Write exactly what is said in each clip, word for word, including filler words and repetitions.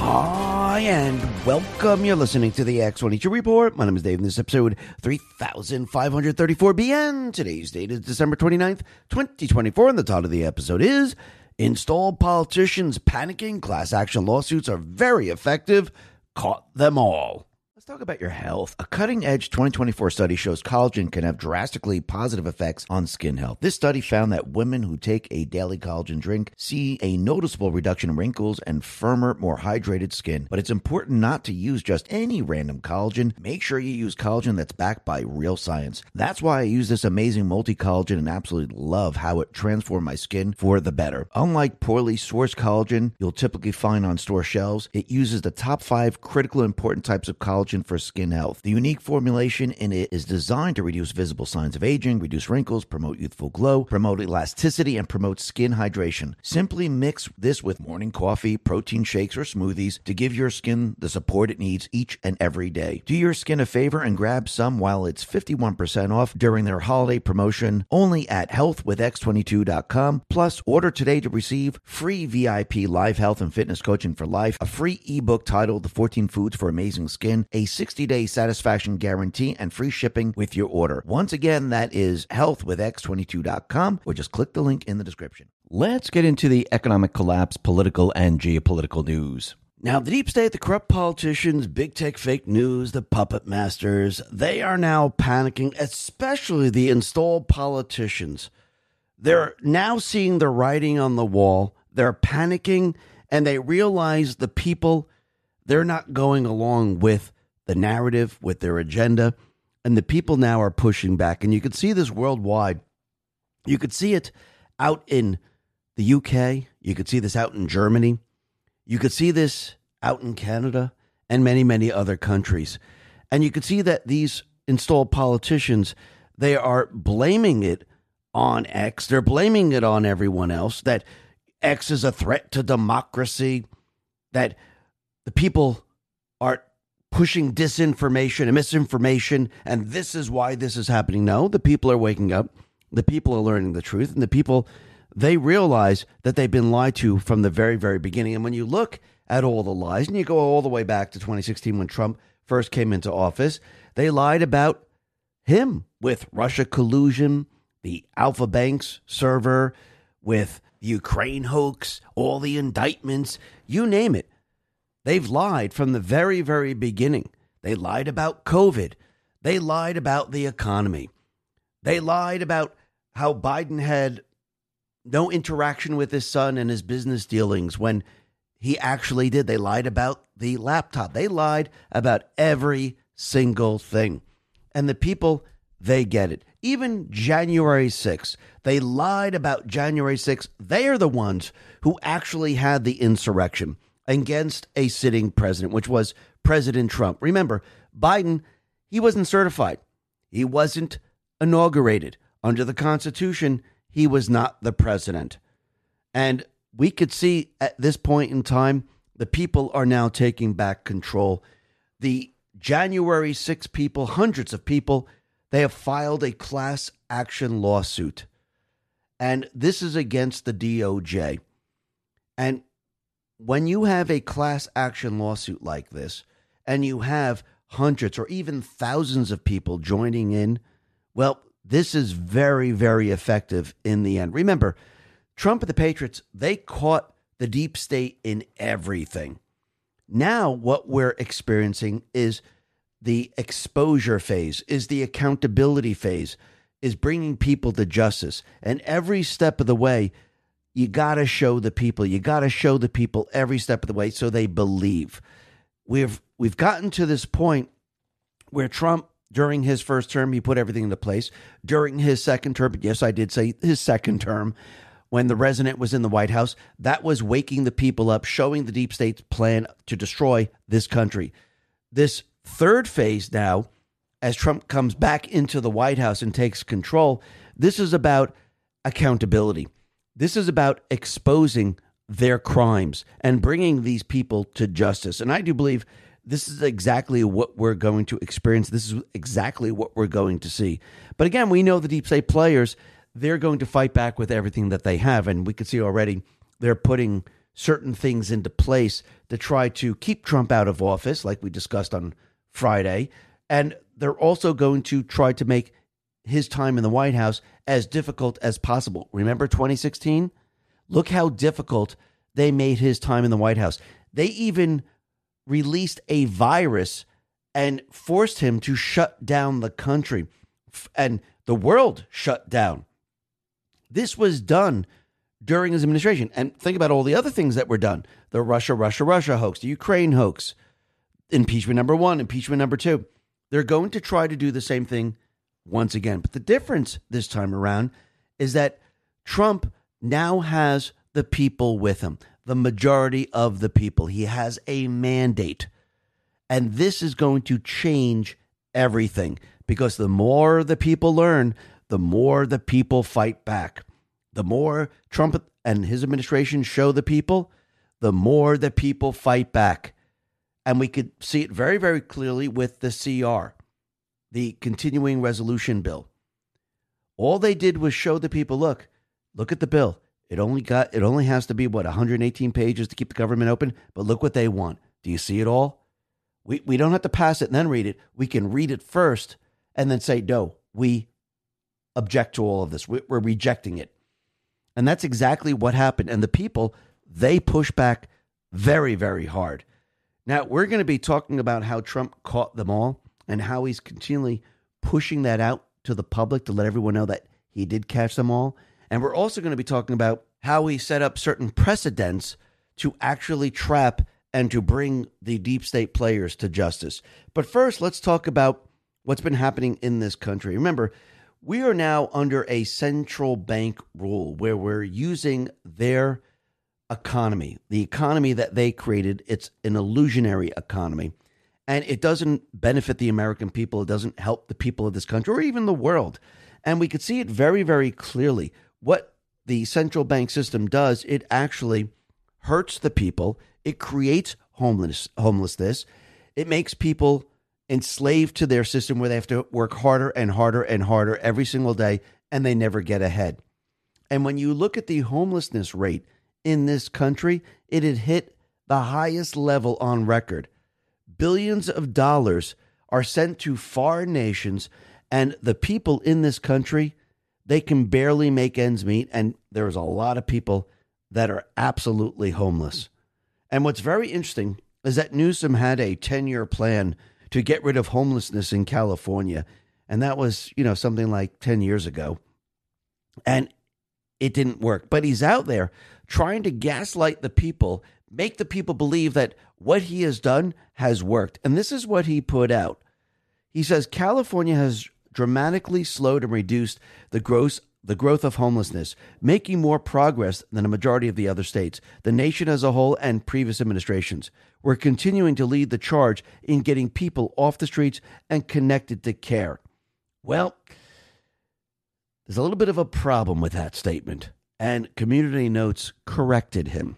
Hi, and welcome. You're listening to the X twenty-two Report. My name is Dave, and this is episode three thousand five hundred thirty-four B N. Today's date is December twenty-ninth, twenty twenty-four, and the title of the episode is Installed Politicians Panicking. Class action lawsuits are very effective. Caught them all. Let's talk about your health. A cutting-edge twenty twenty-four study shows collagen can have drastically positive effects on skin health. This study found that women who take a daily collagen drink see a noticeable reduction in wrinkles and firmer, more hydrated skin. But it's important not to use just any random collagen. Make sure you use collagen that's backed by real science. That's why I use this amazing multi-collagen and absolutely love how it transformed my skin for the better. Unlike poorly sourced collagen you'll typically find on store shelves, it uses the top five critical important types of collagen for skin health. The unique formulation in it is designed to reduce visible signs of aging, reduce wrinkles, promote youthful glow, promote elasticity, and promote skin hydration. Simply mix this with morning coffee, protein shakes, or smoothies to give your skin the support it needs each and every day. Do your skin a favor and grab some while it's fifty-one percent off during their holiday promotion only at health with x twenty-two dot com. Plus, order today to receive free V I P live health and fitness coaching for life, a free ebook titled The fourteen Foods for Amazing Skin, a sixty-day satisfaction guarantee, and free shipping with your order. Once again, that is health with x twenty-two dot com, or just click the link in the description. Let's get into the economic collapse, political, and geopolitical news. Now, the deep state, the corrupt politicians, big tech fake news, the puppet masters, they are now panicking, especially the installed politicians. They're now seeing the writing on the wall. They're panicking, and they realize the people, they're not going along with the narrative, with their agenda, and the people now are pushing back. And you could see this worldwide. You could see it out in the U K. You could see this out in Germany. You could see this out in Canada and many, many other countries. And you could see that these installed politicians, they are blaming it on X. They're blaming it on everyone else, that X is a threat to democracy, that the people are pushing disinformation and misinformation, and this is why this is happening. No, the people are waking up. The people are learning the truth, and the people, they realize that they've been lied to from the very, very beginning. And when you look at all the lies, and you go all the way back to twenty sixteen when Trump first came into office, they lied about him with Russia collusion, the Alpha Banks server, with the Ukraine hoax, all the indictments, you name it. They've lied from the very, very beginning. They lied about COVID. They lied about the economy. They lied about how Biden had no interaction with his son and his business dealings when he actually did. They lied about the laptop. They lied about every single thing. And the people, they get it. Even January sixth, they lied about January sixth. They are the ones who actually had the insurrection against a sitting president, which was President Trump. Remember, Biden, he wasn't certified. He wasn't inaugurated. Under the Constitution, he was not the president. And we could see at this point in time, the people are now taking back control. The January sixth people, hundreds of people, they have filed a class action lawsuit. And this is against the D O J. And when you have a class action lawsuit like this, and you have hundreds or even thousands of people joining in, well, this is very, very effective in the end. Remember, Trump and the Patriots, they caught the deep state in everything. Now what we're experiencing is the exposure phase, is the accountability phase, is bringing people to justice. And every step of the way, you got to show the people. You got to show the people every step of the way so they believe. We've we've gotten to this point where Trump, during his first term, he put everything into place. During his second term, yes, I did say his second term, when the president was in the White House, that was waking the people up, showing the deep state's plan to destroy this country. This third phase now, as Trump comes back into the White House and takes control, this is about accountability. This is about exposing their crimes and bringing these people to justice. And I do believe this is exactly what we're going to experience. This is exactly what we're going to see. But again, we know the deep state players, they're going to fight back with everything that they have. And we can see already they're putting certain things into place to try to keep Trump out of office, like we discussed on Friday. And they're also going to try to make his time in the White House as difficult as possible. Remember twenty sixteen? Look how difficult they made his time in the White House. They even released a virus and forced him to shut down the country, and the world shut down. This was done during his administration. And think about all the other things that were done. The Russia, Russia, Russia hoax, the Ukraine hoax, impeachment number one, impeachment number two. They're going to try to do the same thing once again. But the difference this time around is that Trump now has the people with him, the majority of the people. He has a mandate. And this is going to change everything, because the more the people learn, the more the people fight back. The more Trump and his administration show the people, the more the people fight back. And we could see it very, very clearly with the C R, the continuing resolution bill. All they did was show the people, look, look at the bill. It only got, it only has to be, what, one hundred eighteen pages to keep the government open? But look what they want. Do you see it all? We we don't have to pass it and then read it. We can read it first and then say, no, we object to all of this. We, we're rejecting it. And that's exactly what happened. And the people, they push back very, very hard. Now, we're going to be talking about how Trump caught them all and how he's continually pushing that out to the public to let everyone know that he did catch them all. And we're also going to be talking about how he set up certain precedents to actually trap and to bring the deep state players to justice. But first, let's talk about what's been happening in this country. Remember, we are now under a central bank rule where we're using their economy, the economy that they created. It's an illusionary economy, and it doesn't benefit the American people. It doesn't help the people of this country or even the world. And we could see it very, very clearly. What the central bank system does, it actually hurts the people. It creates homeless, homelessness. It makes people enslaved to their system where they have to work harder and harder and harder every single day, and they never get ahead. And when you look at the homelessness rate in this country, it had hit the highest level on record. Billions of dollars are sent to foreign nations, and the people in this country, they can barely make ends meet, and there's a lot of people that are absolutely homeless. And what's very interesting is that Newsom had a ten-year plan to get rid of homelessness in California. And that was, you know, something like ten years ago. And it didn't work. But he's out there trying to gaslight the people, make the people believe that what he has done has worked. And this is what he put out. He says California has dramatically slowed and reduced the gross the growth of homelessness, making more progress than a majority of the other states, the nation as a whole, and previous administrations. We're continuing to lead the charge in getting people off the streets and connected to care. Well, there's a little bit of a problem with that statement, and Community Notes corrected him.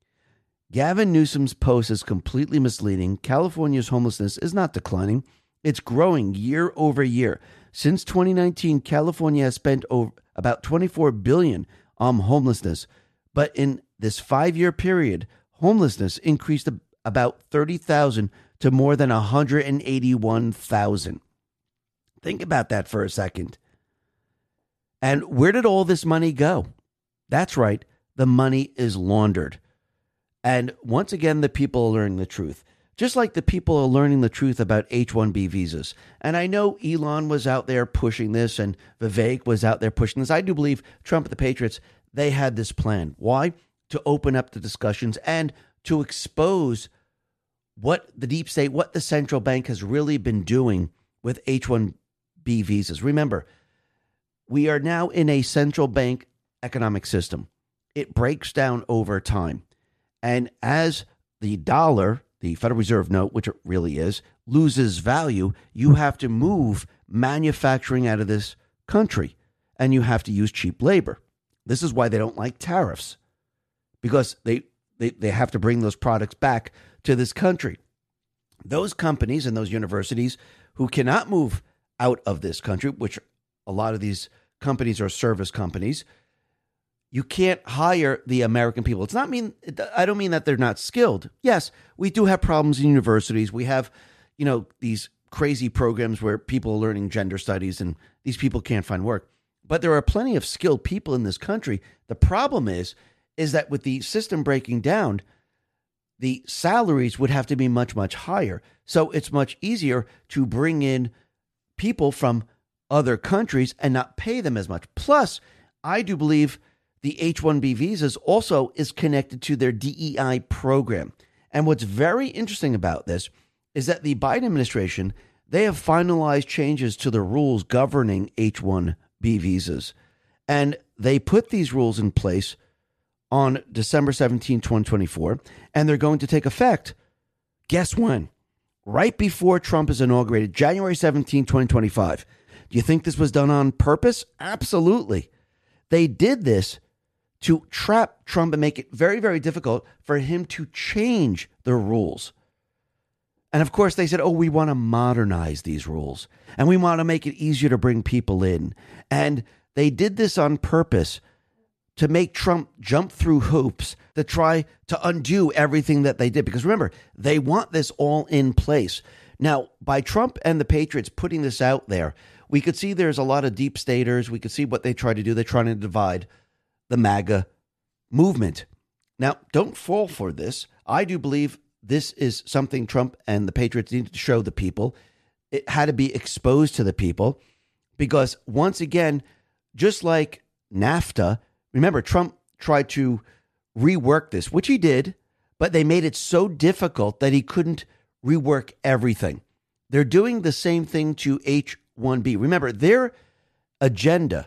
Gavin Newsom's post is completely misleading. California's homelessness is not declining. It's growing year over year. Since twenty nineteen, California has spent over about twenty-four billion dollars on homelessness. But in this five-year period, homelessness increased about thirty thousand to more than one hundred eighty-one thousand. Think about that for a second. And where did all this money go? That's right. The money is laundered. And once again, the people are learning the truth. Just like the people are learning the truth about H one B visas. And I know Elon was out there pushing this and Vivek was out there pushing this. I do believe Trump and the Patriots, they had this plan. Why? To open up the discussions and to expose what the deep state, what the central bank has really been doing with H one B visas. Remember, we are now in a central bank economic system. It breaks down over time. And as the dollar, the Federal Reserve note, which it really is, loses value, you have to move manufacturing out of this country, and you have to use cheap labor. This is why they don't like tariffs, because they, they, they have to bring those products back to this country. Those companies and those universities who cannot move out of this country, which a lot of these companies are service companies, you can't hire the American people. It's not mean, I don't mean that they're not skilled. Yes, we do have problems in universities. We have, you know, these crazy programs where people are learning gender studies and these people can't find work. But there are plenty of skilled people in this country. The problem is, is that with the system breaking down, the salaries would have to be much, much higher. So it's much easier to bring in people from other countries and not pay them as much. Plus, I do believe the H one B visas also is connected to their D E I program. And what's very interesting about this is that the Biden administration, they have finalized changes to the rules governing H one B visas. And they put these rules in place on December seventeenth, twenty twenty-four, and they're going to take effect. Guess when? Right before Trump is inaugurated, January seventeenth, twenty twenty-five. Do you think this was done on purpose? Absolutely. They did this to trap Trump and make it very, very difficult for him to change the rules. And of course, they said, oh, we want to modernize these rules and we want to make it easier to bring people in. And they did this on purpose to make Trump jump through hoops to try to undo everything that they did. Because remember, they want this all in place. Now, by Trump and the Patriots putting this out there, we could see there's a lot of deep staters. We could see what they try to do. They're trying to divide the MAGA movement. Now, don't fall for this. I do believe this is something Trump and the Patriots needed to show the people. It had to be exposed to the people because once again, just like NAFTA, remember, Trump tried to rework this, which he did, but they made it so difficult that he couldn't rework everything. They're doing the same thing to H one B. Remember, their agenda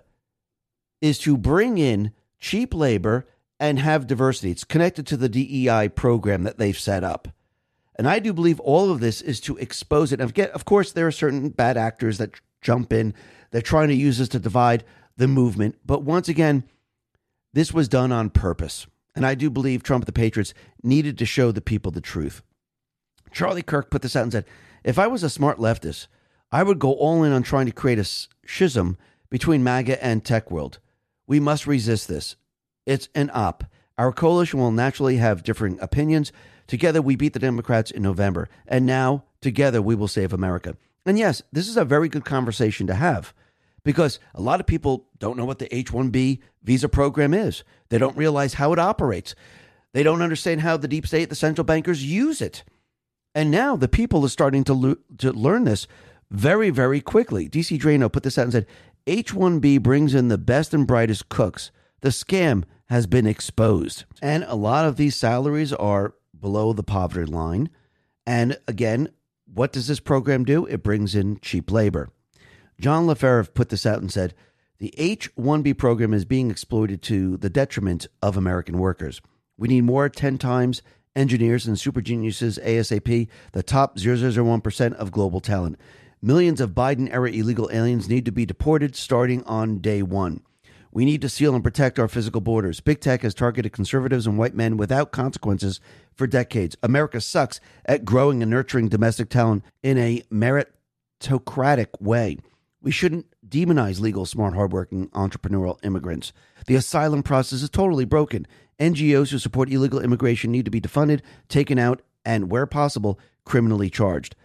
is to bring in cheap labor and have diversity. It's connected to the D E I program that they've set up. And I do believe all of this is to expose it. And again, of course, there are certain bad actors that jump in. They're trying to use this to divide the movement. But once again, this was done on purpose. And I do believe Trump and the Patriots needed to show the people the truth. Charlie Kirk put this out and said, if I was a smart leftist, I would go all in on trying to create a schism between MAGA and tech world. We must resist this. It's an op. Our coalition will naturally have differing opinions. Together, we beat the Democrats in November. And now, together, we will save America. And yes, this is a very good conversation to have because a lot of people don't know what the H one B visa program is. They don't realize how it operates. They don't understand how the deep state, the central bankers use it. And now the people are starting to, lo- to learn this very, very quickly. D C Drano put this out and said, H one B brings in the best and brightest cooks. The scam has been exposed. And a lot of these salaries are below the poverty line. And again, what does this program do? It brings in cheap labor. John LaFerre put this out and said, the H one B program is being exploited to the detriment of American workers. We need more ten times engineers and super geniuses ASAP, the top zero point zero one percent of global talent. Millions of Biden-era illegal aliens need to be deported starting on day one. We need to seal and protect our physical borders. Big tech has targeted conservatives and white men without consequences for decades. America sucks at growing and nurturing domestic talent in a meritocratic way. We shouldn't demonize legal, smart, hardworking, entrepreneurial immigrants. The asylum process is totally broken. N G Os who support illegal immigration need to be defunded, taken out, and, where possible, criminally charged.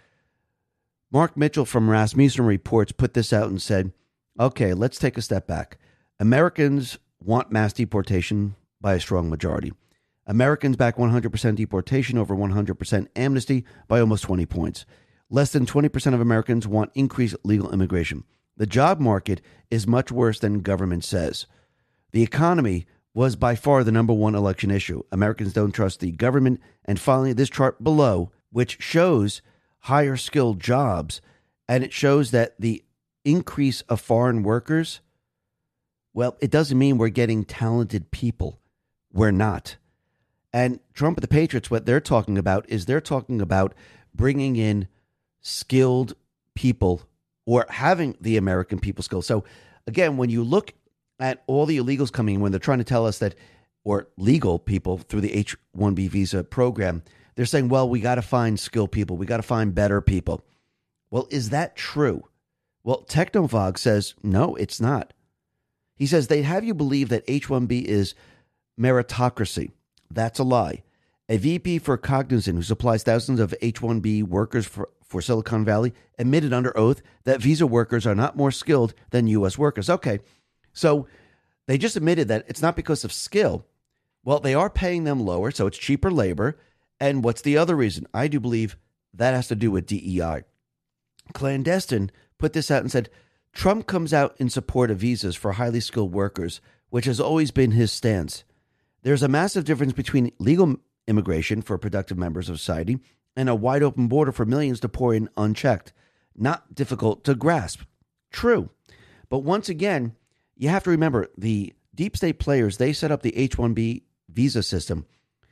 Mark Mitchell from Rasmussen Reports put this out and said, okay, let's take a step back. Americans want mass deportation by a strong majority. Americans back one hundred percent deportation over one hundred percent amnesty by almost twenty points. Less than twenty percent of Americans want increased legal immigration. The job market is much worse than government says. The economy was by far the number one election issue. Americans don't trust the government. And finally, this chart below, which shows higher skilled jobs, and it shows that the increase of foreign workers, well, it doesn't mean we're getting talented people. We're not. And Trump and the Patriots, what they're talking about is they're talking about bringing in skilled people or having the American people skills. So again, when you look at all the illegals coming in, when they're trying to tell us that, or legal people through the H one B visa program, they're saying, well, we got to find skilled people. We got to find better people. Well, is that true? Well, Technovog says, no, it's not. He says they have you believe that H one B is meritocracy. That's a lie. A V P for Cognizant, who supplies thousands of H one B workers for, for Silicon Valley, admitted under oath that visa workers are not more skilled than U S workers. Okay, so they just admitted that it's not because of skill. Well, they are paying them lower, so it's cheaper labor. And what's the other reason? I do believe that has to do with D E I. Clandestine put this out and said, Trump comes out in support of visas for highly skilled workers, which has always been his stance. There's a massive difference between legal immigration for productive members of society and a wide open border for millions to pour in unchecked. Not difficult to grasp. True. But once again, you have to remember the deep state players, they set up the H one B visa system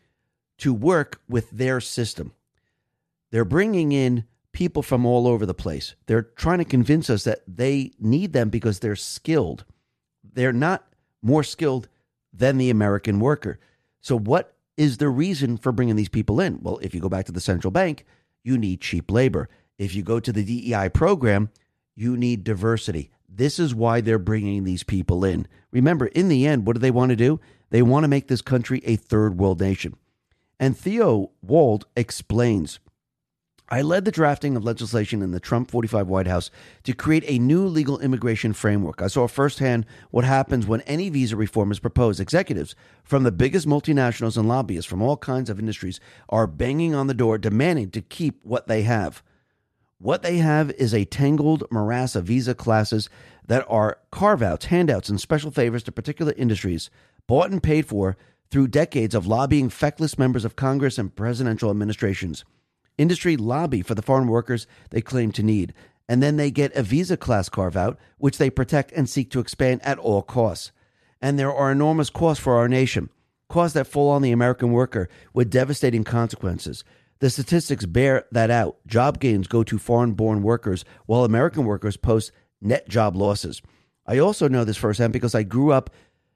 to work with their system. They're bringing in people from all over the place. They're trying to convince us that they need them because they're skilled. They're not more skilled than the American worker. So what is the reason for bringing these people in? Well, if you go back to the central bank, you need cheap labor. If you go to the D E I program, you need diversity. This is why they're bringing these people in. Remember, in the end, what do they want to do? They want to make this country a third world nation. And Theo Wald explains, I led the drafting of legislation in the Trump forty-five White House to create a new legal immigration framework. I saw firsthand what happens when any visa reform is proposed. Executives from the biggest multinationals and lobbyists from all kinds of industries are banging on the door demanding to keep what they have. What they have is a tangled morass of visa classes that are carve-outs, handouts, and special favors to particular industries, bought and paid for through decades of lobbying feckless members of Congress and presidential administrations. Industry lobby for the foreign workers they claim to need, and then they get a visa class carve-out, which they protect and seek to expand at all costs. And there are enormous costs for our nation, costs that fall on the American worker with devastating consequences. The statistics bear that out. Job gains go to foreign-born workers, while American workers post net job losses. I also know this firsthand because I grew up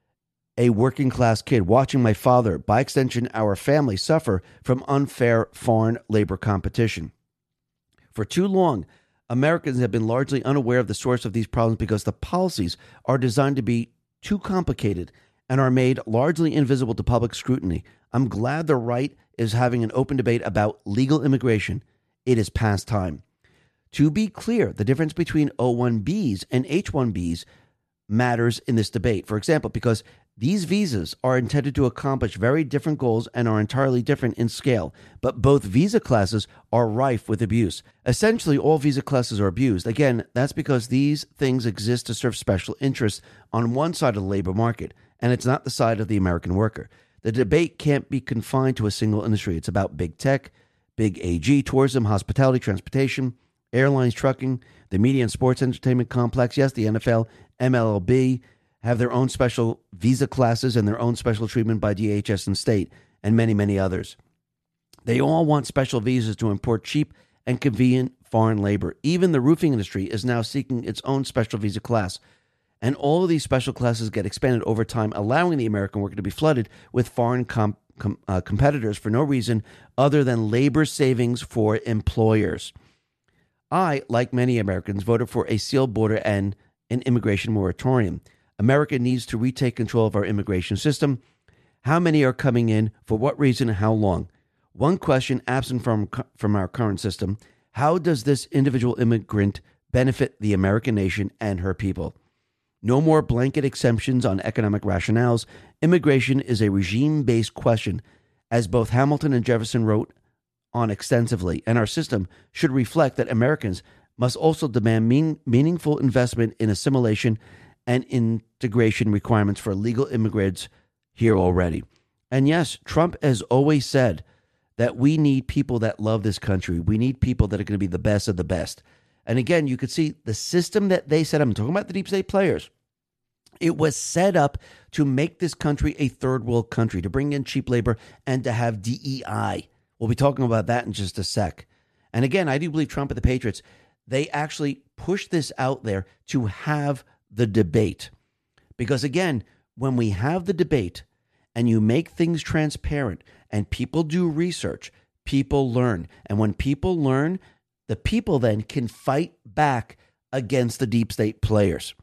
a working-class kid watching my father, by extension our family, suffer from unfair foreign labor competition. For too long, Americans have been largely unaware of the source of these problems because the policies are designed to be too complicated and are made largely invisible to public scrutiny. I'm glad the right is having an open debate about legal immigration. It is past time. To be clear, the difference between O one Bs and H one Bs matters in this debate. For example, because these visas are intended to accomplish very different goals and are entirely different in scale, but both visa classes are rife with abuse. Essentially, all visa classes are abused. Again, that's because these things exist to serve special interests on one side of the labor market, and it's not the side of the American worker. The debate can't be confined to a single industry. It's about big tech, big A G, tourism, hospitality, transportation, airlines, trucking, the media and sports entertainment complex, yes, the N F L, M L B, have their own special visa classes and their own special treatment by D H S and state, and many, many others. They all want special visas to import cheap and convenient foreign labor. Even the roofing industry is now seeking its own special visa class. And all of these special classes get expanded over time, allowing the American worker to be flooded with foreign com- com- uh, competitors for no reason other than labor savings for employers. I, like many Americans, voted for a sealed border and an immigration moratorium. America needs to retake control of our immigration system. How many are coming in? For what reason? How long? One question absent from, from our current system: how does this individual immigrant benefit the American nation and her people? No more blanket exemptions on economic rationales. Immigration is a regime-based question, as both Hamilton and Jefferson wrote on extensively, and our system should reflect that Americans must also demand mean, meaningful investment in assimilation and integration requirements for legal immigrants here already. And yes, Trump has always said that we need people that love this country. We need people that are going to be the best of the best. And again, you could see the system that they set up. I'm talking about the deep state players. It was set up to make this country a third world country, to bring in cheap labor and to have D E I. We'll be talking about that in just a sec. And again, I do believe Trump and the Patriots, they actually pushed this out there to have the debate. Because again, when we have the debate and you make things transparent and people do research, people learn. And when people learn, the people then can fight back against the deep state players.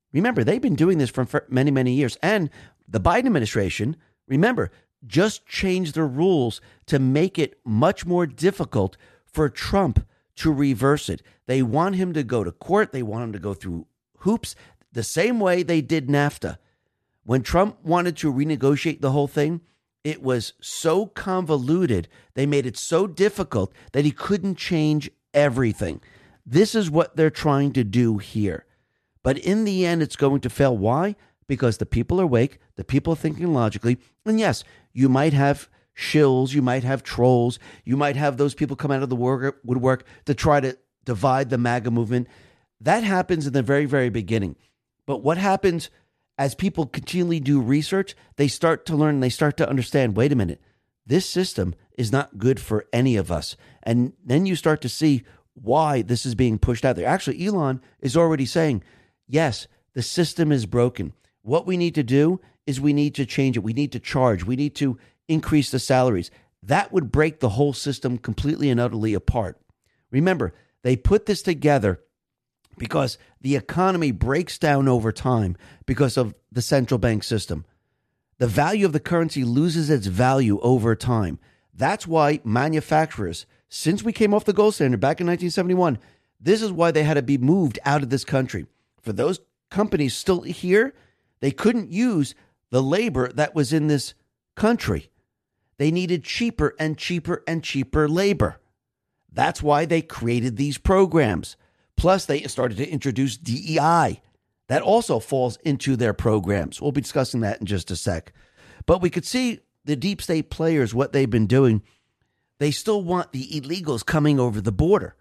Remember, they've been doing this for many, many years. And the Biden administration, remember, just changed the rules to make it much more difficult for Trump to reverse it. They want him to go to court. They want him to go through hoops the same way they did NAFTA. When Trump wanted to renegotiate the whole thing, it was so convoluted. They made it so difficult that he couldn't change everything. This is what they're trying to do here. But in the end, it's going to fail. Why? Because the people are awake, the people are thinking logically. And yes, you might have shills, you might have trolls, you might have those people come out of the woodwork to try to divide the MAGA movement. That happens in the very, very beginning. But what happens as people continually do research, they start to learn, they start to understand, wait a minute, this system is not good for any of us. And then you start to see why this is being pushed out there. Actually, Elon is already saying, yes, the system is broken. What we need to do is we need to change it. We need to charge. We need to increase the salaries. That would break the whole system completely and utterly apart. Remember, they put this together because the economy breaks down over time because of the central bank system. The value of the currency loses its value over time. That's why manufacturers, since we came off the gold standard back in nineteen seventy-one, this is why they had to be moved out of this country. For those companies still here, they couldn't use the labor that was in this country. They needed cheaper and cheaper and cheaper labor. That's why they created these programs. Plus, they started to introduce D E I. That also falls into their programs. We'll be discussing that in just a sec. But we could see the deep state players, what they've been doing. They still want the illegals coming over the border.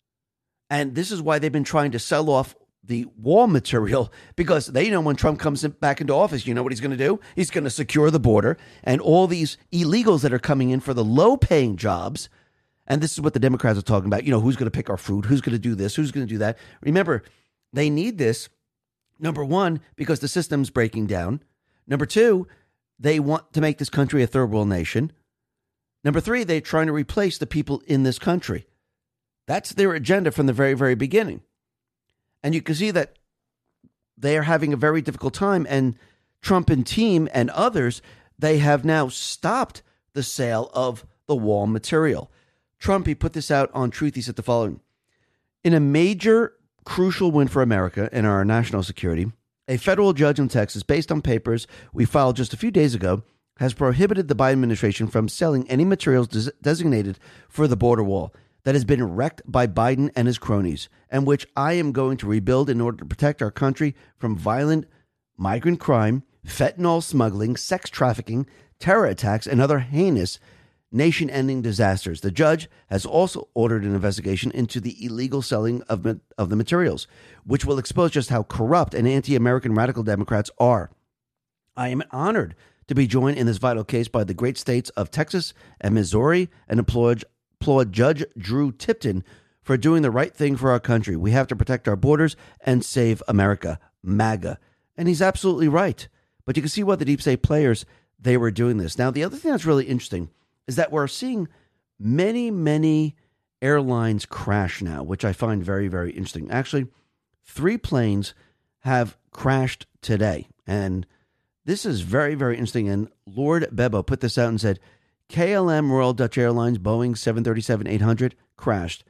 And this is why they've been trying to sell off the wall material, because they know when Trump comes in, back into office, you know what he's going to do? He's going to secure the border, and all these illegals that are coming in for the low-paying jobs. And this is what the Democrats are talking about. You know, who's going to pick our fruit? Who's going to do this? Who's going to do that? Remember, they need this, number one, because the system's breaking down. Number two, they want to make this country a third world nation. Number three, they're trying to replace the people in this country. That's their agenda from the very, very beginning. And you can see that they are having a very difficult time. And Trump and team and others, they have now stopped the sale of the wall material. Trump, he put this out on Truth. He said the following: in a major crucial win for America and our national security, a federal judge in Texas, based on papers we filed just a few days ago, has prohibited the Biden administration from selling any materials des- designated for the border wall that has been wrecked by Biden and his cronies, and which I am going to rebuild in order to protect our country from violent migrant crime, fentanyl smuggling, sex trafficking, terror attacks, and other heinous nation-ending disasters. The judge has also ordered an investigation into the illegal selling of, of the materials, which will expose just how corrupt and anti-American radical Democrats are. I am honored to be joined in this vital case by the great states of Texas and Missouri, and applaud, applaud Judge Drew Tipton for doing the right thing for our country. We have to protect our borders and save America, MAGA. And he's absolutely right. But you can see why the deep state players, they were doing this. Now, the other thing that's really interesting is that we're seeing many, many airlines crash now, which I find very, very interesting. Actually, three planes have crashed today. And this is very, very interesting. And Lord Bebo put this out and said, K L M Royal Dutch Airlines Boeing seven thirty-seven eight hundred crashed.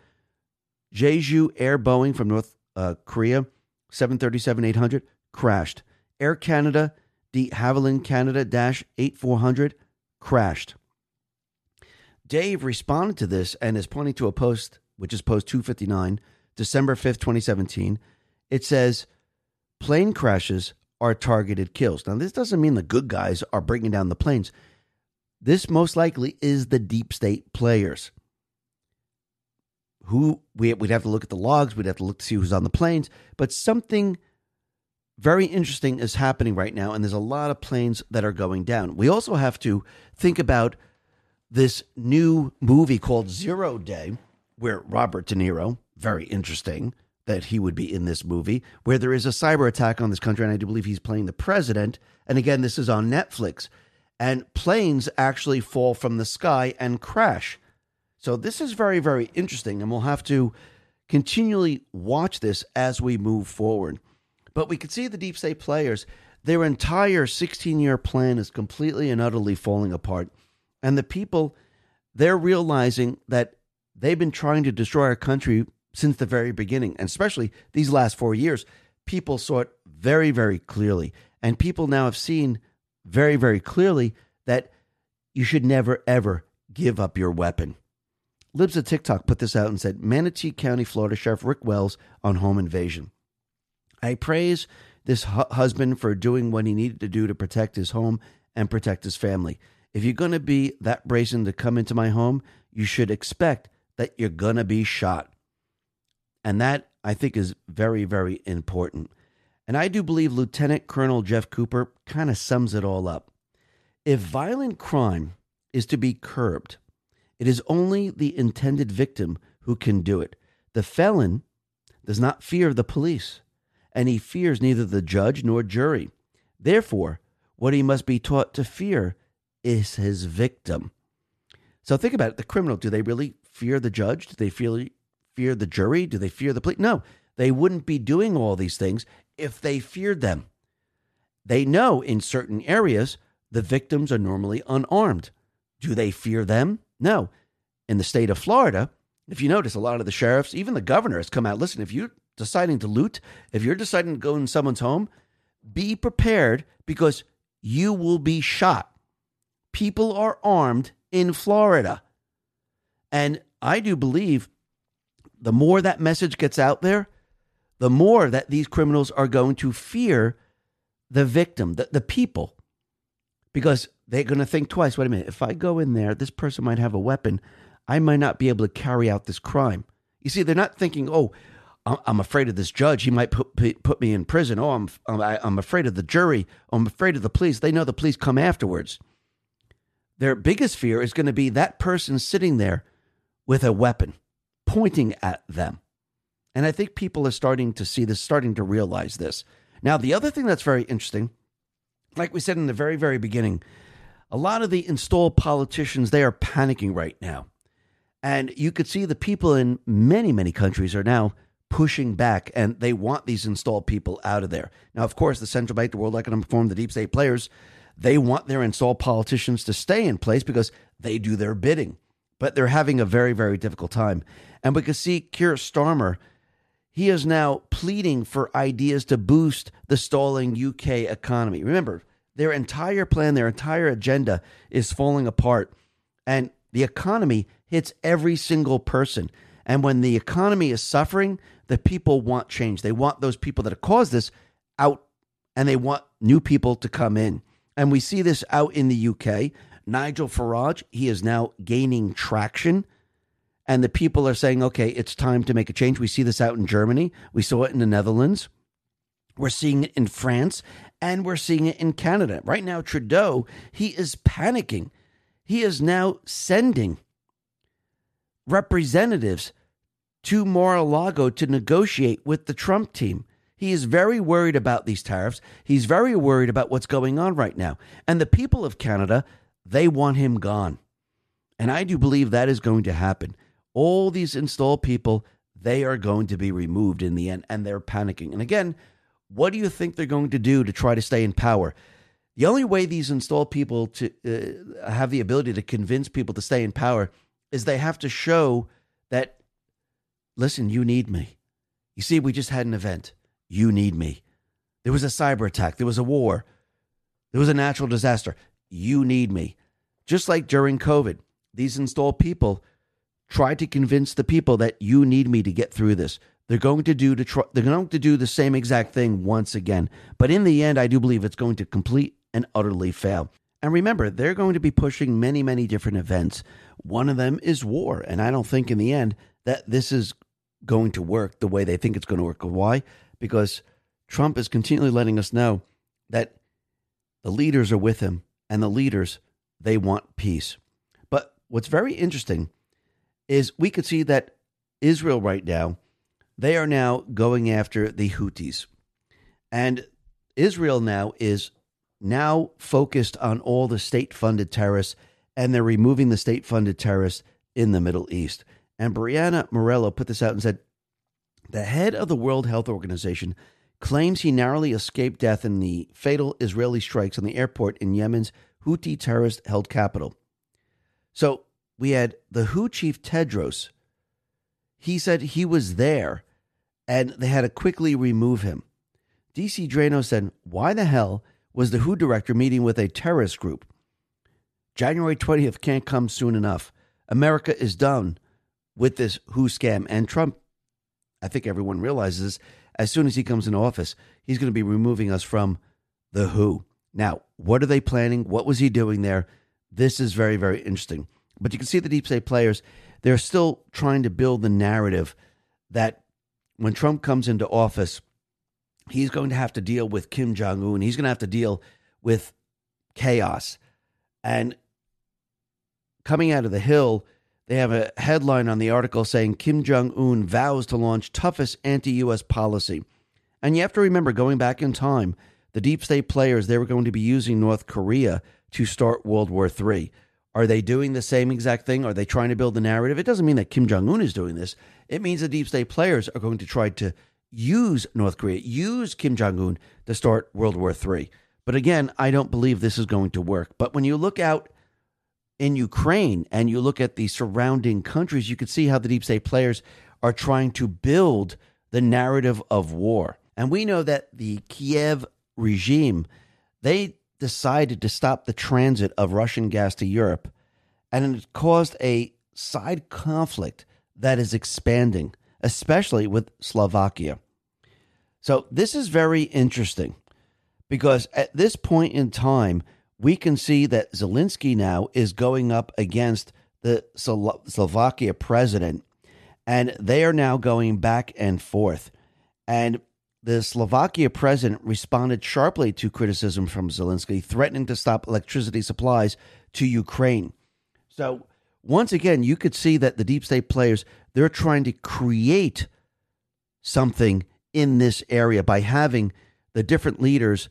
Jeju Air Boeing from North uh, Korea seven thirty-seven eight hundred crashed. Air Canada de Havilland Canada dash eighty-four hundred crashed. Dave responded to this and is pointing to a post, which is post two fifty-nine, December fifth, twenty seventeen. It says, plane crashes are targeted kills. Now, this doesn't mean the good guys are bringing down the planes. This most likely is the deep state players. Who we, we'd have to look at the logs. We'd have to look to see who's on the planes. But something very interesting is happening right now, and there's a lot of planes that are going down. We also have to think about this new movie called Zero Day, where Robert De Niro, very interesting that he would be in this movie, where there is a cyber attack on this country, and I do believe he's playing the president. And again, this is on Netflix. And planes actually fall from the sky and crash. So this is very, very interesting, and we'll have to continually watch this as we move forward. But we could see the deep state players, their entire sixteen-year plan is completely and utterly falling apart. And the people, they're realizing that they've been trying to destroy our country since the very beginning, and especially these last four years. People saw it very, very clearly. And people now have seen very, very clearly that you should never, ever give up your weapon. Libs of TikTok put this out and said, Manatee County, Florida Sheriff Rick Wells on home invasion. I praise this hu- husband for doing what he needed to do to protect his home and protect his family. If you're going to be that brazen to come into my home, you should expect that you're going to be shot. And that, I think, is very, very important. And I do believe Lieutenant Colonel Jeff Cooper kind of sums it all up. If violent crime is to be curbed, it is only the intended victim who can do it. The felon does not fear the police, and he fears neither the judge nor jury. Therefore, what he must be taught to fear is his victim. So think about it. The criminal, do they really fear the judge? Do they fear, fear the jury? Do they fear the police? No, they wouldn't be doing all these things if they feared them. They know in certain areas the victims are normally unarmed. Do they fear them? No. In the state of Florida, if you notice, a lot of the sheriffs, even the governor has come out. Listen, if you're deciding to loot, if you're deciding to go in someone's home, be prepared because you will be shot. People are armed in Florida. And I do believe the more that message gets out there, the more that these criminals are going to fear the victim, the, the people, because they're going to think twice. Wait a minute, if I go in there, this person might have a weapon. I might not be able to carry out this crime. You see, they're not thinking, oh, I'm afraid of this judge. He might put put me in prison. Oh, I'm I'm afraid of the jury. Oh, I'm afraid of the police. They know the police come afterwards. Their biggest fear is going to be that person sitting there with a weapon pointing at them. And I think people are starting to see this, starting to realize this. Now, the other thing that's very interesting, like we said in the very, very beginning, a lot of the installed politicians, they are panicking right now. And you could see the people in many, many countries are now pushing back, and they want these installed people out of there. Now, of course, the central bank, the World Economic Forum, the deep state players, they want their installed politicians to stay in place because they do their bidding. But they're having a very, very difficult time. And we can see Keir Starmer, he is now pleading for ideas to boost the stalling U K economy. Remember, their entire plan, their entire agenda is falling apart. And the economy hits every single person. And when the economy is suffering, the people want change. They want those people that have caused this out, and they want new people to come in. And we see this out in the U K. Nigel Farage, he is now gaining traction. And the people are saying, okay, it's time to make a change. We see this out in Germany. We saw it in the Netherlands. We're seeing it in France. And we're seeing it in Canada. Right now, Trudeau, he is panicking. He is now sending representatives to Mar-a-Lago to negotiate with the Trump team. He is very worried about these tariffs. He's very worried about what's going on right now. And the people of Canada, they want him gone. And I do believe that is going to happen. All these installed people, they are going to be removed in the end, and they're panicking. And again, what do you think they're going to do to try to stay in power? The only way these installed people to uh, have the ability to convince people to stay in power is they have to show that, listen, you need me. You see, we just had an event. You need me. There was a cyber attack. There was a war. There was a natural disaster. You need me. Just like during COVID, these installed people tried to convince the people that you need me to get through this. They're going to do to try, they're going to do the same exact thing once again. But in the end, I do believe it's going to complete and utterly fail. And remember, they're going to be pushing many, many different events. One of them is war. And I don't think in the end that this is going to work the way they think it's going to work. Why? Because Trump is continually letting us know that the leaders are with him, and the leaders, they want peace. But what's very interesting is we could see that Israel right now, they are now going after the Houthis. And Israel now is now focused on all the state-funded terrorists, and they're removing the state-funded terrorists in the Middle East. And Brianna Morello put this out and said, the head of the World Health Organization claims he narrowly escaped death in the fatal Israeli strikes on the airport in Yemen's Houthi terrorist-held capital. So we had the W H O chief Tedros. He said he was there, and they had to quickly remove him. D C Drano said, why the hell was the W H O director meeting with a terrorist group? January twentieth can't come soon enough. America is done with this W H O scam. And Trump, I think everyone realizes, as soon as he comes into office, he's going to be removing us from the W H O. Now, what are they planning? What was he doing there? This is very, very interesting. But you can see the deep state players, they're still trying to build the narrative that when Trump comes into office, he's going to have to deal with Kim Jong-un. He's going to have to deal with chaos. And coming out of the Hill, they have a headline on the article saying Kim Jong-un vows to launch toughest anti-U S policy. And you have to remember, going back in time, the deep state players, they were going to be using North Korea to start World War Three. Are they doing the same exact thing? Are they trying to build the narrative? It doesn't mean that Kim Jong-un is doing this. It means the deep state players are going to try to use North Korea, use Kim Jong-un to start World War Three. But again, I don't believe this is going to work. But when you look out in Ukraine and you look at the surrounding countries, you can see how the deep state players are trying to build the narrative of war. And we know that the Kiev regime, they decided to stop the transit of Russian gas to Europe, and it caused a side conflict that is expanding, especially with Slovakia. So this is very interesting because at this point in time, we can see that Zelensky now is going up against the Slo- Slovakia president, and they are now going back and forth. And the Slovakia president responded sharply to criticism from Zelensky, threatening to stop electricity supplies to Ukraine. So once again, you could see that the deep state players, they're trying to create something in this area by having the different leaders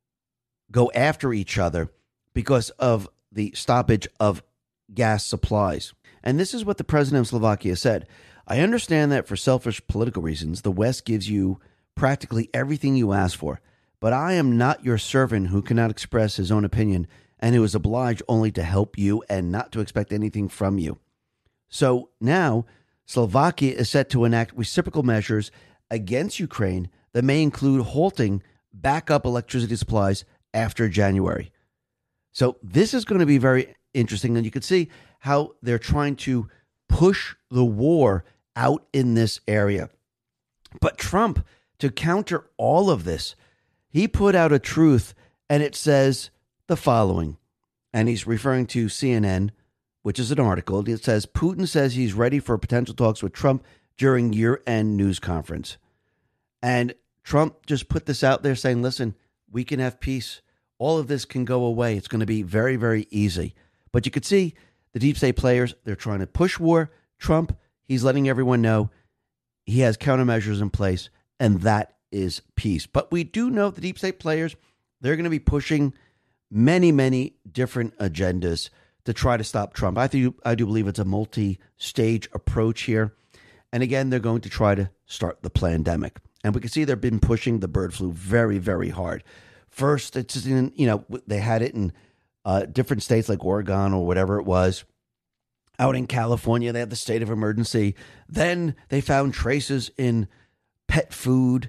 go after each other because of the stoppage of gas supplies. And this is what the president of Slovakia said. I understand that for selfish political reasons, the West gives you practically everything you ask for, but I am not your servant who cannot express his own opinion and who is obliged only to help you and not to expect anything from you. So now Slovakia is set to enact reciprocal measures against Ukraine that may include halting backup electricity supplies after January. So this is going to be very interesting, and you can see how they're trying to push the war out in this area. But Trump, to counter all of this, he put out a truth, and it says the following, and he's referring to C N N, which is an article. It says, Putin says he's ready for potential talks with Trump during year-end news conference. And Trump just put this out there saying, listen, we can have peace. All of this can go away. It's going to be very, very easy. But you could see the deep state players, they're trying to push war. Trump, he's letting everyone know he has countermeasures in place, and that is peace. But we do know the deep state players, they're going to be pushing many, many different agendas to try to stop Trump. I think I do believe it's a multi-stage approach here. And again, they're going to try to start the pandemic. And we can see they've been pushing the bird flu very, very hard. First, it's in, you know, they had it in uh, different states like Oregon or whatever it was. Out in California, they had the state of emergency. Then they found traces in pet food,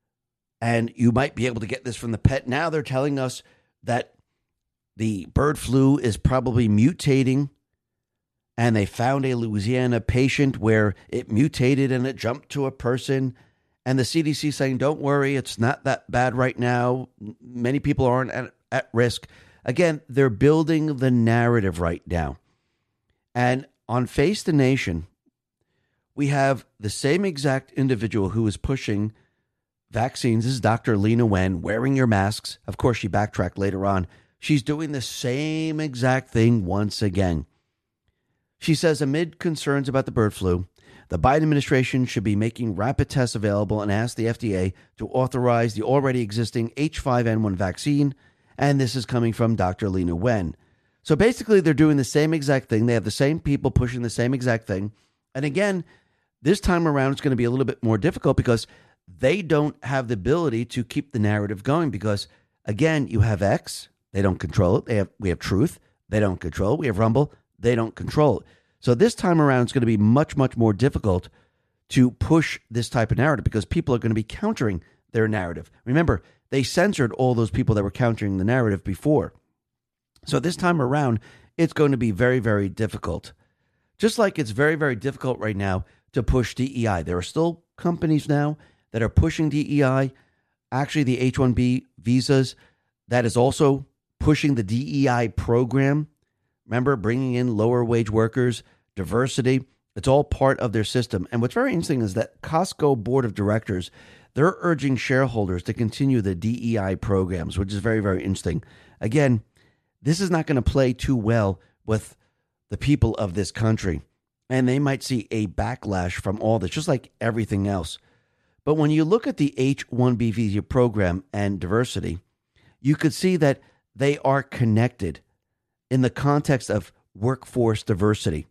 and you might be able to get this from the pet. Now they're telling us that the bird flu is probably mutating, and they found a Louisiana patient where it mutated and it jumped to a person. And the C D C saying, don't worry, it's not that bad right now. Many people aren't at, at risk. Again, they're building the narrative right now. And on Face the Nation, we have the same exact individual who is pushing vaccines. This is Doctor Leana Wen, wearing your masks. Of course, she backtracked later on. She's doing the same exact thing once again. She says, amid concerns about the bird flu, the Biden administration should be making rapid tests available and ask the F D A to authorize the already existing H five N one vaccine. And this is coming from Doctor Leana Wen. So basically, they're doing the same exact thing. They have the same people pushing the same exact thing. And again, this time around, it's going to be a little bit more difficult because they don't have the ability to keep the narrative going because, again, you have X, they don't control it. They have we have Truth, they don't control it. We have Rumble, they don't control it. So this time around, it's going to be much, much more difficult to push this type of narrative because people are going to be countering their narrative. Remember, they censored all those people that were countering the narrative before. So this time around, it's going to be very, very difficult. Just like it's very, very difficult right now to push D E I. There are still companies now that are pushing D E I. Actually, the H one B visas, that is also pushing the D E I program. Remember, bringing in lower wage workers, diversity. It's all part of their system. And what's very interesting is that Costco board of directors, they're urging shareholders to continue the D E I programs, which is very, very interesting. Again, this is not going to play too well with the people of this country. And they might see a backlash from all this, just like everything else. But when you look at the H one B visa program and diversity, you could see that they are connected in the context of workforce diversity.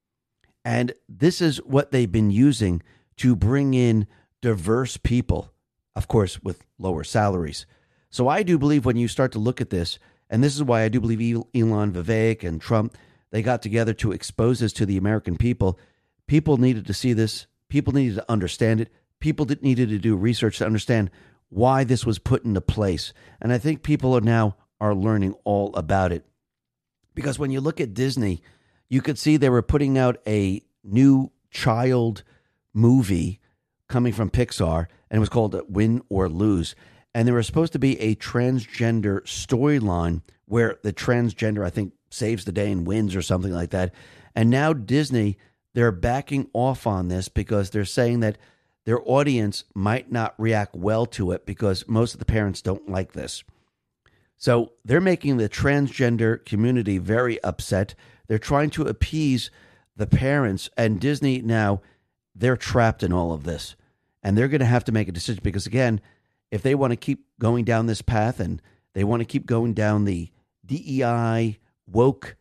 And this is what they've been using to bring in diverse people, of course, with lower salaries. So I do believe when you start to look at this, and this is why I do believe Elon Vivek and Trump, they got together to expose this to the American people. People needed to see this. People needed to understand it. People that needed to do research to understand why this was put into place. And I think people are now are learning all about it. Because when you look at Disney, you could see they were putting out a new child movie coming from Pixar, and it was called Win or Lose. And there was supposed to be a transgender storyline where the transgender, I think, saves the day and wins or something like that. And now Disney, they're backing off on this because they're saying that their audience might not react well to it because most of the parents don't like this. So they're making the transgender community very upset. They're trying to appease the parents, and Disney now, they're trapped in all of this. And they're going to have to make a decision because, again, if they want to keep going down this path and they want to keep going down the D E I woke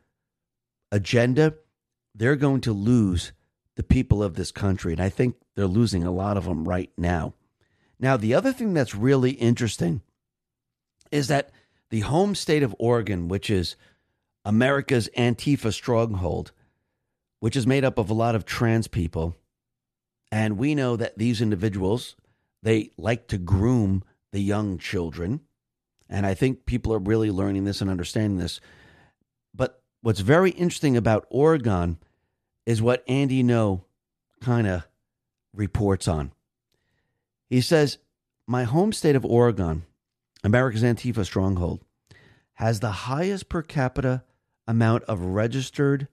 agenda, they're going to lose the people of this country. And I think they're losing a lot of them right now. Now, the other thing that's really interesting is that the home state of Oregon, which is America's Antifa stronghold, which is made up of a lot of trans people, and we know that these individuals, they like to groom the young children. And I think people are really learning this and understanding this. But what's very interesting about Oregon is what Andy Ngo kind of reports on. He says, my home state of Oregon, America's Antifa stronghold, has the highest per capita amount of registered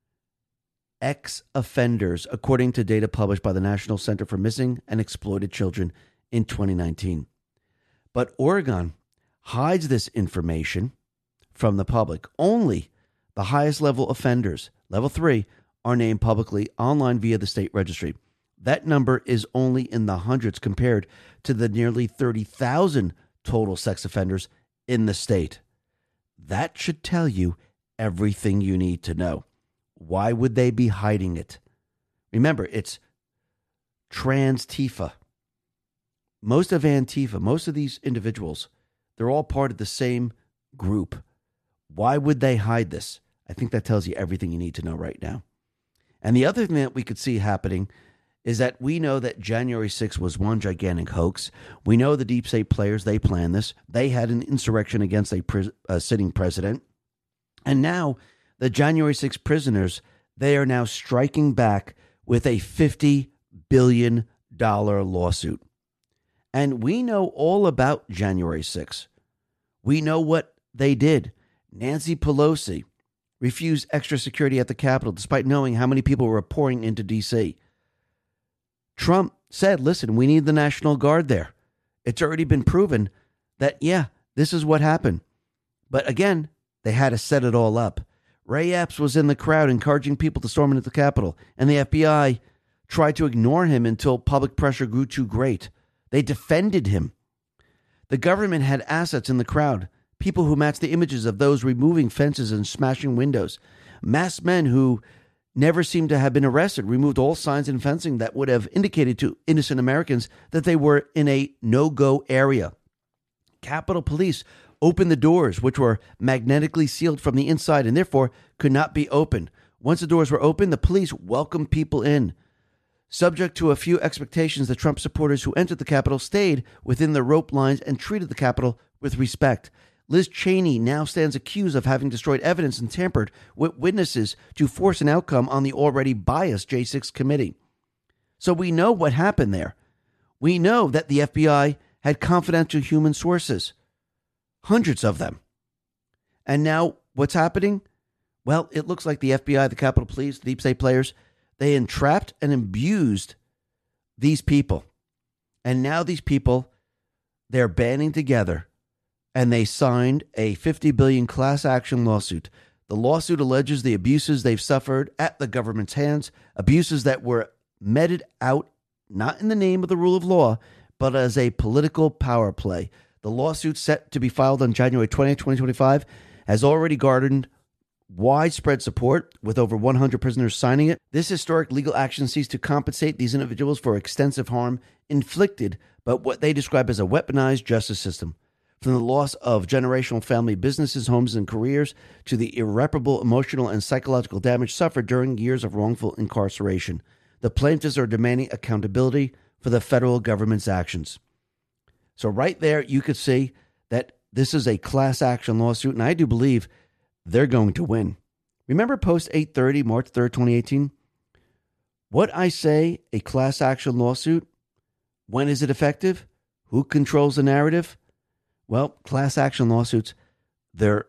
ex-offenders, according to data published by the National Center for Missing and Exploited Children in twenty nineteen. But Oregon hides this information from the public. Only the highest level offenders, level three, are named publicly online via the state registry. That number is only in the hundreds compared to the nearly thirty thousand total sex offenders in the state. That should tell you everything you need to know. Why would they be hiding it? Remember, it's Trans-Tifa. Most of Antifa, most of these individuals, they're all part of the same group. Why would they hide this? I think that tells you everything you need to know right now. And the other thing that we could see happening is that we know that January sixth was one gigantic hoax. We know the deep state players, they planned this. They had an insurrection against a, pres- a sitting president. And now the January sixth prisoners, they are now striking back with a fifty billion dollars lawsuit. And we know all about January sixth. We know what they did. Nancy Pelosi refused extra security at the Capitol despite knowing how many people were pouring into D C. Trump said, listen, we need the National Guard there. It's already been proven that, yeah, this is what happened. But again, they had to set it all up. Ray Epps was in the crowd encouraging people to storm into the Capitol, and the F B I tried to ignore him until public pressure grew too great. They defended him. The government had assets in the crowd, people who matched the images of those removing fences and smashing windows, masked men who never seemed to have been arrested, removed all signs and fencing that would have indicated to innocent Americans that they were in a no-go area. Capitol Police opened the doors, which were magnetically sealed from the inside and therefore could not be opened. Once the doors were open, the police welcomed people in. Subject to a few expectations, the Trump supporters who entered the Capitol stayed within the rope lines and treated the Capitol with respect. Liz Cheney now stands accused of having destroyed evidence and tampered with witnesses to force an outcome on the already biased J six committee. So we know what happened there. We know that the F B I had confidential human sources, hundreds of them. And now what's happening? Well, it looks like the F B I, the Capitol Police, the deep state players, they entrapped and abused these people. And now these people, they're banding together and they signed a fifty billion dollars class action lawsuit. The lawsuit alleges the abuses they've suffered at the government's hands, abuses that were meted out not in the name of the rule of law, but as a political power play. The lawsuit, set to be filed on January twentieth, twenty twenty-five, has already garnered widespread support, with over one hundred prisoners signing it. This historic legal action seeks to compensate these individuals for extensive harm inflicted by what they describe as a weaponized justice system. From the loss of generational family businesses, homes, and careers to the irreparable emotional and psychological damage suffered during years of wrongful incarceration, the plaintiffs are demanding accountability for the federal government's actions. So right there, you could see that this is a class action lawsuit, and I do believe they're going to win. Remember post eight thirty, March third, twenty eighteen? What I say, a class action lawsuit, when is it effective? Who controls the narrative? Well, class action lawsuits, they're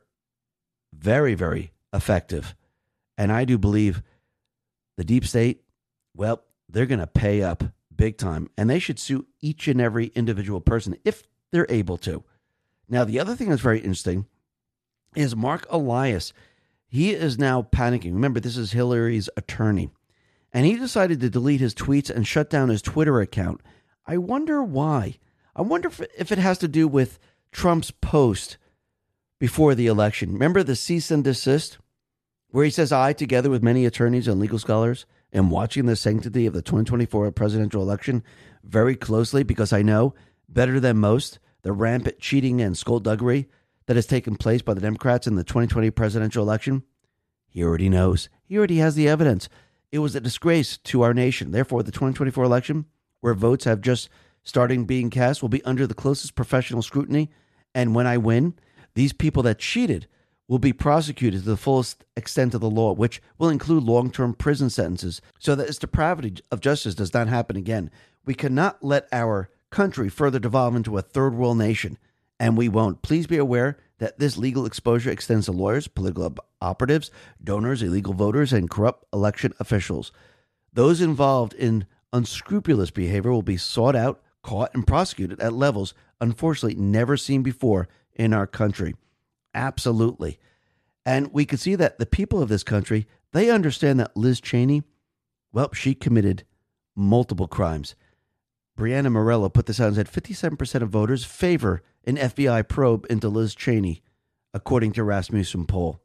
very, very effective. And I do believe the deep state, well, they're going to pay up big time. And they should sue each and every individual person if they're able to. Now, the other thing that's very interesting is Mark Elias. He is now panicking. Remember, this is Hillary's attorney. And he decided to delete his tweets and shut down his Twitter account. I wonder why. I wonder if, if it has to do with Trump's post before the election. Remember the cease and desist, where he says, I, together with many attorneys and legal scholars, am watching the sanctity of the twenty twenty-four presidential election very closely because I know, better than most, the rampant cheating and skullduggery that has taken place by the Democrats in the twenty twenty presidential election. He already knows. He already has the evidence. It was a disgrace to our nation. Therefore, the twenty twenty-four election, where votes have just started being cast, will be under the closest professional scrutiny. And when I win, these people that cheated will be prosecuted to the fullest extent of the law, which will include long-term prison sentences, so that this depravity of justice does not happen again. We cannot let our country further devolve into a third world nation, and we won't. Please be aware that this legal exposure extends to lawyers, political operatives, donors, illegal voters, and corrupt election officials. Those involved in unscrupulous behavior will be sought out, caught, and prosecuted at levels unfortunately never seen before in our country. Absolutely. And we could see that the people of this country, they understand that Liz Cheney, well, she committed multiple crimes. Brianna Morello put this out and said fifty-seven percent of voters favor an F B I probe into Liz Cheney, according to Rasmussen poll.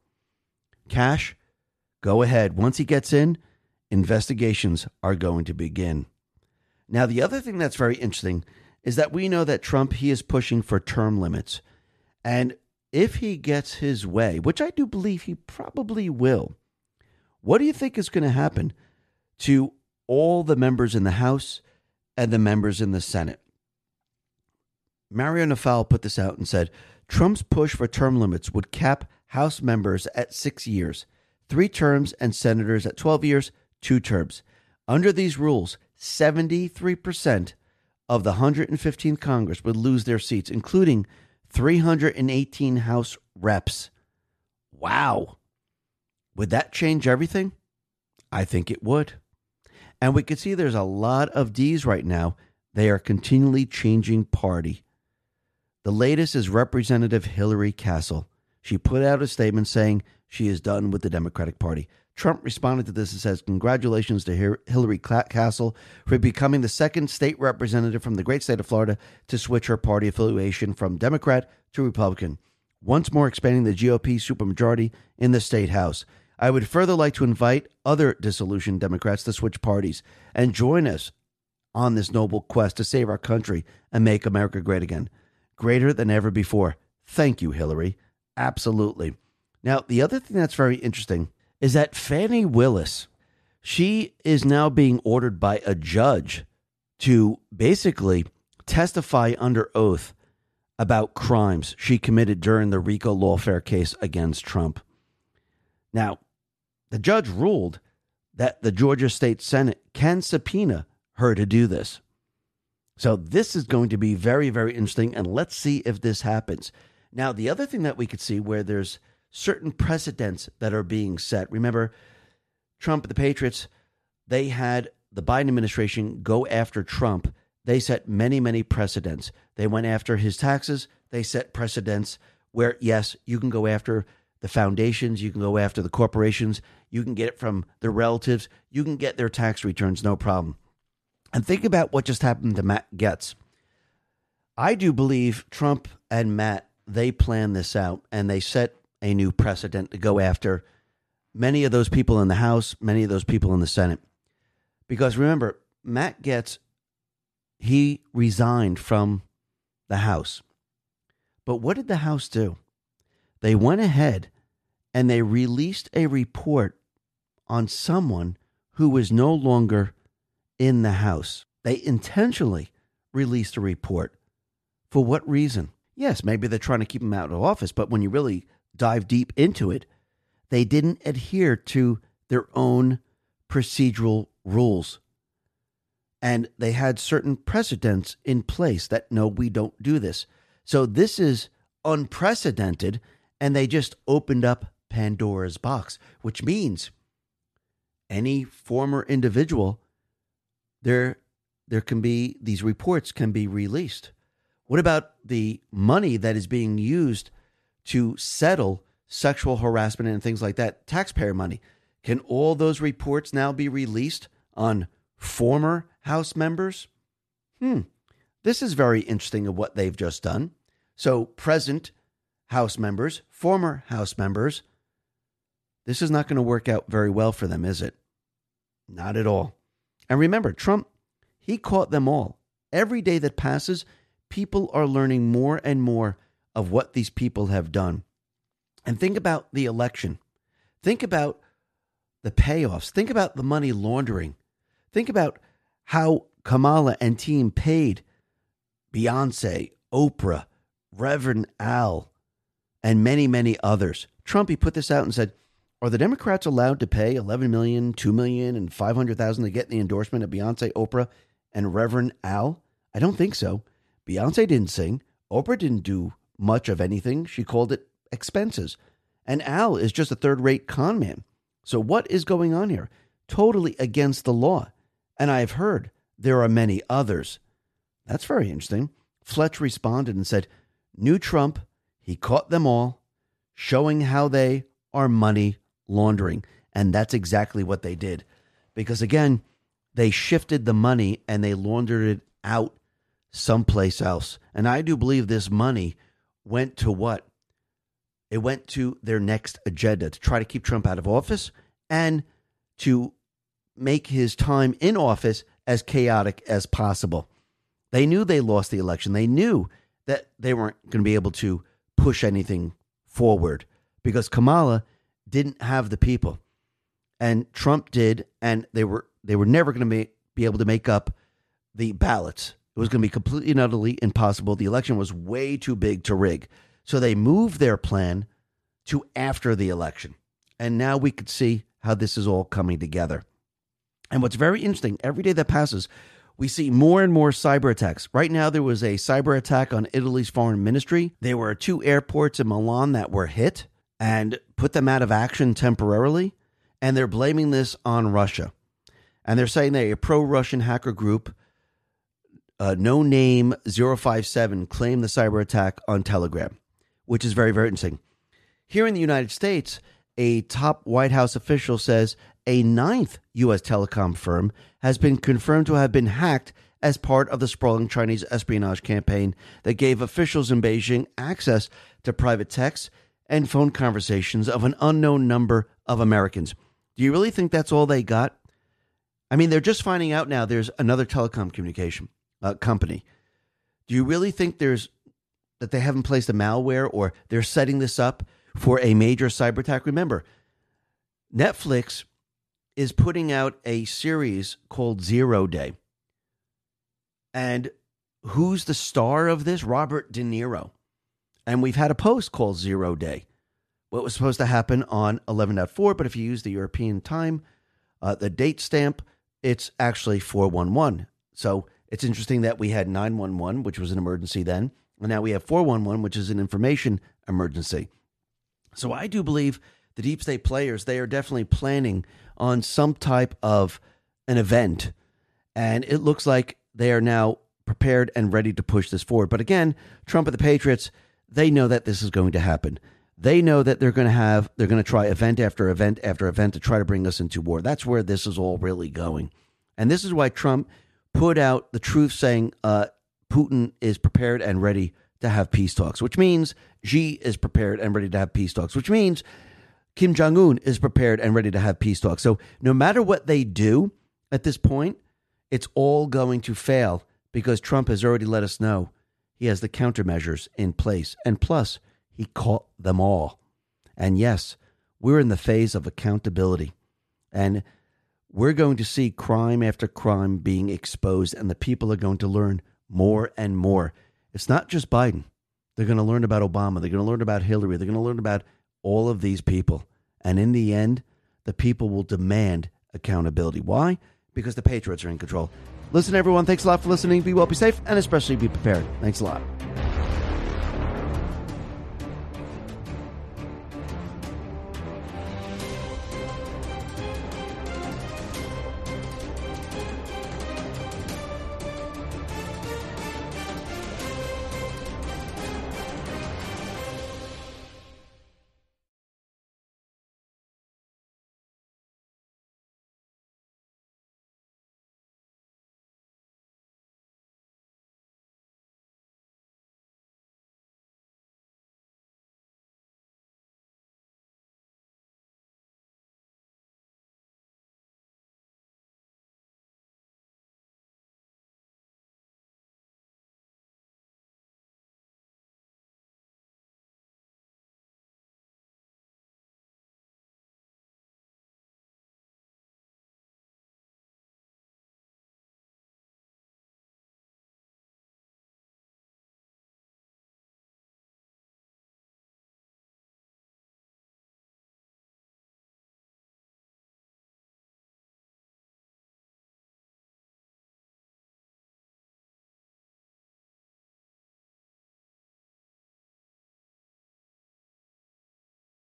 Cash, go ahead. Once he gets in, investigations are going to begin. Now, the other thing that's very interesting is that we know that Trump, he is pushing for term limits. And if he gets his way, which I do believe he probably will, what do you think is going to happen to all the members in the House and the members in the Senate? Mario Naval put this out and said, Trump's push for term limits would cap House members at six years, three terms, and senators at twelve years, two terms. Under these rules, seventy-three percent of the one hundred fifteenth Congress would lose their seats, including three hundred eighteen House reps. Wow. Would that change everything? I think it would. And we can see there's a lot of D's right now. They are continually changing party. The latest is Representative Hillary Castle. She put out a statement saying she is done with the Democratic Party. Trump responded to this and says, congratulations to Hillary Castle for becoming the second state representative from the great state of Florida to switch her party affiliation from Democrat to Republican, once more expanding the G O P supermajority in the state house. I would further like to invite other disillusioned Democrats to switch parties and join us on this noble quest to save our country and make America great again. Greater than ever before. Thank you, Hillary. Absolutely. Now, the other thing that's very interesting is that Fannie Willis, she is now being ordered by a judge to basically testify under oath about crimes she committed during the RICO lawfare case against Trump. Now, the judge ruled that the Georgia State Senate can subpoena her to do this. So this is going to be very, very interesting, and let's see if this happens. Now, the other thing that we could see where there's certain precedents that are being set. Remember, Trump and the Patriots, they had the Biden administration go after Trump. They set many, many precedents. They went after his taxes. They set precedents where, yes, you can go after the foundations, you can go after the corporations, you can get it from their relatives, you can get their tax returns, no problem. And think about what just happened to Matt Gaetz. I do believe Trump and Matt, they planned this out and they set a new precedent to go after many of those people in the House, many of those people in the Senate. Because remember, Matt Gaetz, he resigned from the House. But what did the House do? They went ahead and they released a report on someone who was no longer in the House. They intentionally released a report. For what reason? Yes, maybe they're trying to keep him out of office, but when you really dive deep into it, they didn't adhere to their own procedural rules. And they had certain precedents in place that, no, we don't do this. So this is unprecedented, and they just opened up Pandora's box, which means any former individual, there, there can be, these reports can be released. What about the money that is being used to settle sexual harassment and things like that? Taxpayer money. Can all those reports now be released on former House members? Hmm. This is very interesting of what they've just done. So present House members, former House members, this is not going to work out very well for them, is it? Not at all. And remember, Trump, he caught them all. Every day that passes, people are learning more and more of what these people have done. And think about the election. Think about the payoffs. Think about the money laundering. Think about how Kamala and team paid Beyonce, Oprah, Reverend Al, and many, many others. Trump, he put this out and said, are the Democrats allowed to pay eleven million dollars, two million dollars, and five hundred thousand dollars to get the endorsement of Beyonce, Oprah, and Reverend Al? I don't think so. Beyonce didn't sing. Oprah didn't do much of anything. She called it expenses. And Al is just a third-rate con man. So what is going on here? Totally against the law. And I've heard there are many others. That's very interesting. Fletch responded and said, new Trump, he caught them all, showing how they are money laundering. And that's exactly what they did. Because again, they shifted the money and they laundered it out someplace else. And I do believe this money went to what? It went to their next agenda, to try to keep Trump out of office and to make his time in office as chaotic as possible. They knew they lost the election. They knew that they weren't going to be able to push anything forward because Kamala didn't have the people and Trump did, and they were they were never going to be, be able to make up the ballots. It was going to be completely and utterly impossible. The election was way too big to rig. So they moved their plan to after the election. And now we could see how this is all coming together. And what's very interesting, every day that passes, we see more and more cyber attacks. Right now, there was a cyber attack on Italy's foreign ministry. There were two airports in Milan that were hit and put them out of action temporarily. And they're blaming this on Russia. And they're saying that a pro-Russian hacker group, uh, No Name zero five seven, claimed the cyber attack on Telegram, which is very, very interesting. Here in the United States, a top White House official says a ninth U S telecom firm has been confirmed to have been hacked as part of the sprawling Chinese espionage campaign that gave officials in Beijing access to private texts and phone conversations of an unknown number of Americans. Do you really think that's all they got? I mean, they're just finding out now there's another telecom communication uh, company. Do you really think there's that they haven't placed a malware or they're setting this up for a major cyber attack? Remember, Netflix is putting out a series called Zero Day. And who's the star of this? Robert De Niro. And we've had a post called Zero Day. What was supposed to happen on eleven four, but if you use the European time, uh, the date stamp, it's actually four one one. So it's interesting that we had nine one one, which was an emergency then, and now we have four one one, which is an information emergency. So I do believe the deep state players, they are definitely planning on some type of an event, and it looks like they are now prepared and ready to push this forward. But again, Trump and the Patriots, they know that this is going to happen. They know that they're going to have, they're going to try event after event after event to try to bring us into war. That's where this is all really going. And this is why Trump put out the truth saying uh, Putin is prepared and ready to have peace talks, which means Xi is prepared and ready to have peace talks, which means Kim Jong-un is prepared and ready to have peace talks. So no matter what they do at this point, it's all going to fail because Trump has already let us know he has the countermeasures in place. And plus, he caught them all. And yes, we're in the phase of accountability. And we're going to see crime after crime being exposed, and the people are going to learn more and more. It's not just Biden. They're going to learn about Obama. They're going to learn about Hillary. They're going to learn about all of these people. And in the end, the people will demand accountability. Why? Because the Patriots are in control. Listen, everyone, thanks a lot for listening. Be well, be safe, and especially be prepared. Thanks a lot.